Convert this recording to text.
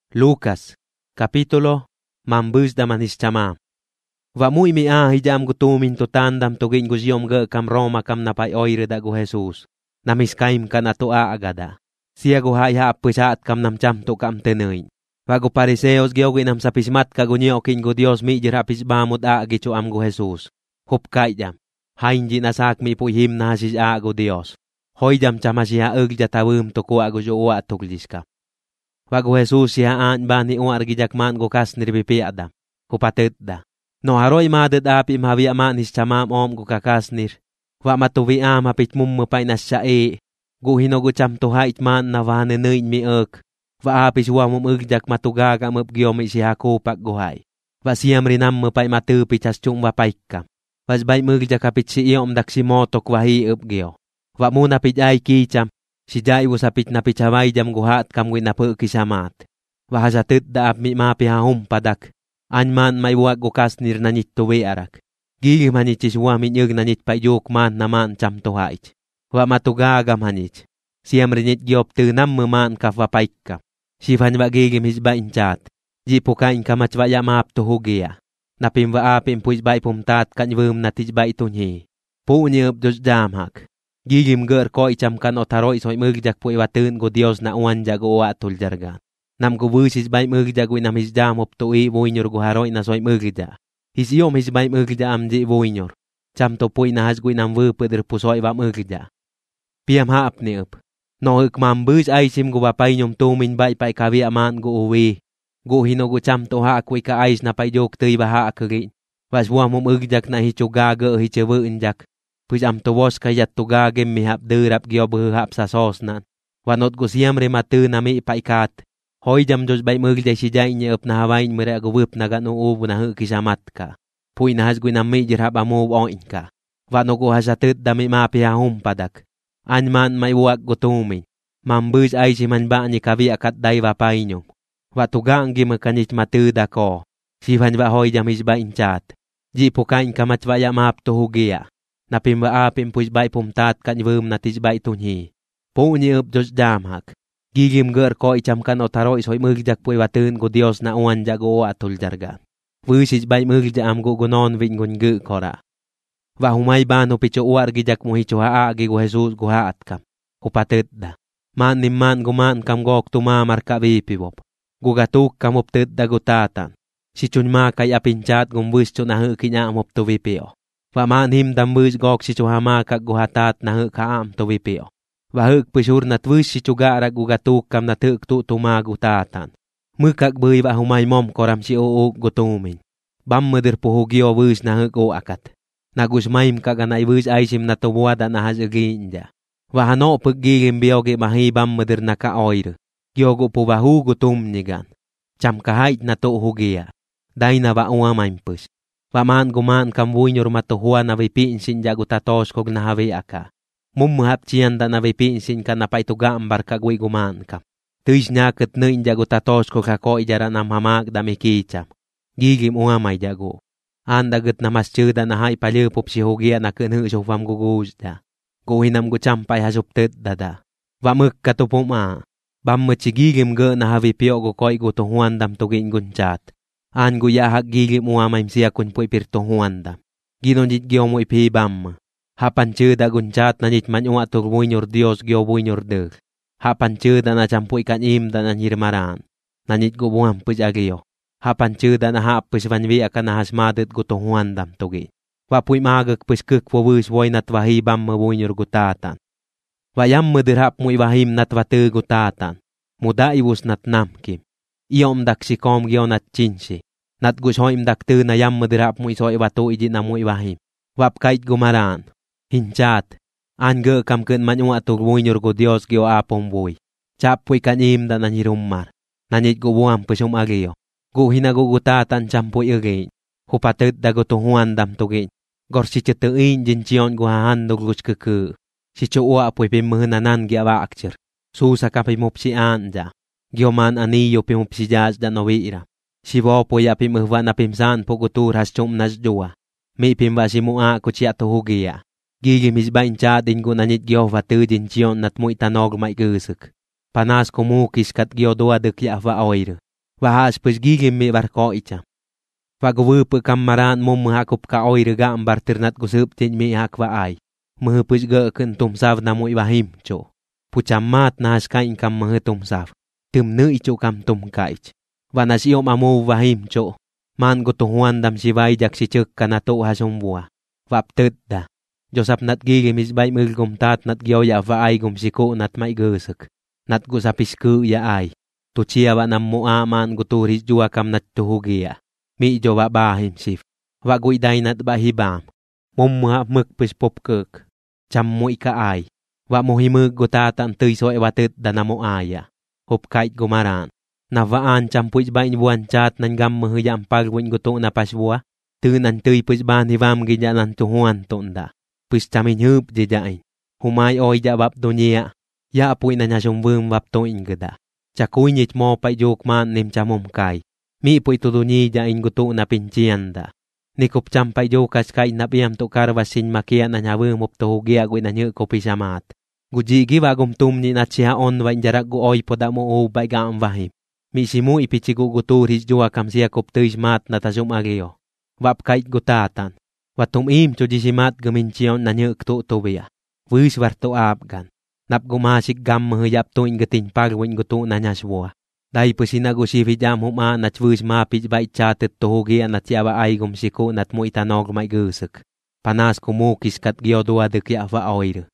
Lucas, kapitulo, mambus da manis chama. Va muy mi hijam gutumin to tandam to gin guzyom ga kam Roma kam napay oire da gu Jesus. Namiskaim kan ato agada. Siya gu haya apesat kam namcham to kam tenein. Va gu pariseos gyogi nam sapismat ka gunyo kin gu Dios mi jirapis bamut gicho am gu Jesus. Hupkay jam. Hain jinasak mi po him na hasis gu Dios. Hoy jam chama siya jatawum to kuwa gu jo uwa tukliska. Va gu Jesus siya an bani uwar gijakman gu kas nirbipi adam. Hupatet da. No haroy madet api mawi amanis chamam gu kakasnir. Va matuwi mapit mumupay na siya gu hinogu cham tuhait man na vanenein mi va apis wamum jak matugaga mupgyomi siya kupak guhay. Va siyam rinam mupay matupi chas chung vapaykam. Vas bay kapit si iyom dak si motok wahi upgyo. Va muna pit ay kicham, si jay usapit na pichabay jam guhat kam winapu kisamat. Va hasatit da ap mi mapihahum padak. Anman may wag ukas nir na nit tuwi arak. Gigi manit iswamin yug na nit payuk man naman cham tuhait. Va matugaga manit. Siyam rinit gyop tunam man kafwapaykam. Si fanwa gigim hisba inchat. Jipukain kamachwaya map tuhugia. Napimwa apim puisbay pumtat kanyvum natijbay tunhi. Punyup dos jamhak. Gigim ger ko icham kan otaroy soy murjak puiwatun go Dios na uwan jago atul jargan. Nam go busis bay murjak winam hisjam up tui buinyor go haroy na soy murja. Hisyom hisbay murja amji buinyor. Cham to pui na has gwinam wupuder pusoy wa murja. Piam haap ni up. No mambus ay sim go bapay nyom tumin bay pay kawi aman go uwi. Gu hinogu cham to ha kui ka ais na paydok tui baha akagin. Was wamum jak na hichugaga hichewu injak. Pues am to was kayat tugagem mi hap derap gyobu hap sa sosnan. Wanot gu siyam rematu na mi paikat. Hoy jam jos bay si jay nye up na hawain mire aguwup na ganu ubu na hukisamat ka. Puy na has na mi jirhap amu oin ka. Wanogu hasatut da mi mapihahum padak. Anman may wag gutumin. Mambus ay si manba ni kavi akat day vapainyong. Watugang gimakanit matuda ko. Si vanwa hoy jam hisba inchat. Jipukain kamachwaya map tuhugia. Napimwa apim puisbay pumtat kanyvum natijbay tunhi. Punyi up jos jamhak. Gigim ger ko icham kan otaroy soy murjak puiwatun go Dios na uwan jago atul jargan. Wusijbay murja am go gunon vingun gu kora. Va humay bano picho uar gijak muhicho haagi go Jesus go haat kam. Hupatet da. Man nimman guman kam gok tumamar ka vipibop. Gugatuk kamop tet dagutatan. Si chunma kay apinchat gumbus cho na hukinya amop to vipio. Va man him dambus gok si chuhama kag guhatat na hukaam to vipio. Va huk pusur na twus si chugara gugatuk kam na tuk tu tumagutatan. Mukak buy va humay mom koram si uuk gutumin. Bam meder puhugyo wus na huk o akat. Nagusmaim kaganay wus aisim na tuwada na hasaginja. Va hano paggigim biyogi mahibam meder na ka oir. Gyogo po bahu gutum nigan. Cham kahait na to hugia. Day na ba uwamaimpus. Paman guman kambuinyor matuhuan na vipinsin jago tatos kog na hawi aka. Mumuhap chiyan da na vipinsin ka na paitugambar kagwi guman kam. Tuis niya katnain jago tatos kog ako ijara nam hamag da mikicham. Gigim uwamay jago. Andagat na masyuda na hay palipop si hugia na kunhu sufam guguzda. Guhinam guchampay hasuptet dada. Vamuk katupuma. Bam machigigim ge na hawi pio go koy go tuhuan dam tugin gunchat. An go yahak gigim uwamaim siya kun po ipirtuhuan dam. Ginonjit gyo mo ipibam. Hapan chuda gunchat na nit man uwa turbuinyor Dios gyo buinyor deg. Hapan chuda na champu ikan im da na nirmaran. Na nit go buwam puj agyo. Hapan chuda na hap puj vanwi akan na hasmadet go tuhuan dam tugin. Wapuy magak puj kuk wawus woy nat wahibam mabuinyor gutatan. Vayam mederhap muy wahim nat wate gutatan. Muda iwus nat namkim. Iyom dak si kom gyo nat chinsi. Nat gushoim dak te na yam mederhap muy soy watu iji na muy wahim. Wap kait gumaran. Hinchat. Ange kam ken manyua turbuinyor go Dios gyo apong buy. Chap puy kanim da nanirumar. Nanit gubuam pusum agyo. Gu hinagugutatan champuy again. Hupatet da gutuhuan dam tugin. Gorsi chetuin jinchion guhahandog lus kuku. Si chuwa apoy pimuhananan giawa akcher. Susa ka pimupsi anja. Gyoman aniyo pimupsi jaz da nawira. Si vopoy apimuhwa na pimsan pugutur has chum nas jua. May pimba si mua kuchi atuhugia. Gigimis ba inchatin ko nanit gyo vatudin chiyon nat muy tanog may gusuk. Panas kumukis kat gyo doa dekya va oir. Vahas pues gigim mi barko icham. Vaguwu pe kamaran mom hakup ka oire ga ambarternat gusup tin mi hakwa ay. Mahupus ga kentum sav na muy bahim cho. Puchamat na haskain kam mahutum sav. Tum nu icho kam tum kaich. Vanas iom amu bahim cho. Man gutuhuan dam si vai jak si chuk kanato hasumwa. Vaptet da. Josap nat gigim is bay mulgum tat nat gyoya va ay gum siko nat may gusuk. Nat gusapisku ya ay. Tuchia va nam mua man guturis jua kam nat tuhugia. Mi jo va bahim sif. Va guiday nat bahibam. Mom mga mực pis pop kuk. Cham mui ka ay. Va mohimug gutatan tuy soe watet da namo aya. Hop kait gumaran. Na vaan cham puis bain buan chat nan gam mahuyam pagwin guto na paswa. Tu nan tuy pis ban hivam gija nan tuhuan tonda. Pis chamin hup jijain. Humay oy ja bap dunia. Ya apuy na nya sumvum bap toin gada. Chakuy nyit mo pa jok man nim chamom kay. Mi puy tudunyi ja in guto na pinchianda. Nikup champay jokas kay nabiam to karwasin makia na nyawum up tuhugia gwi na nyo kopisamat. Gujigi bagum tumni na siya on wa injarak gu oy poda mo o bay gaam vahim. Mi simu ipichigu guturis jua kam siya koptuis mat na tasum agyo. Wap kait gutatan. Watum im cho jisimat gaminchion na nyo kto tobia. Wis warto abgan. Nap gumasik gam mahuyap to ingatin pagwin guto na nyaswa. Dahil po sinagusivit jam huma nat wis mapit bay chatet tuhugia nat siya ba ay gumsiko nat mo itanog may gusuk. Panas kumukis kat gyodwa dekya va oir.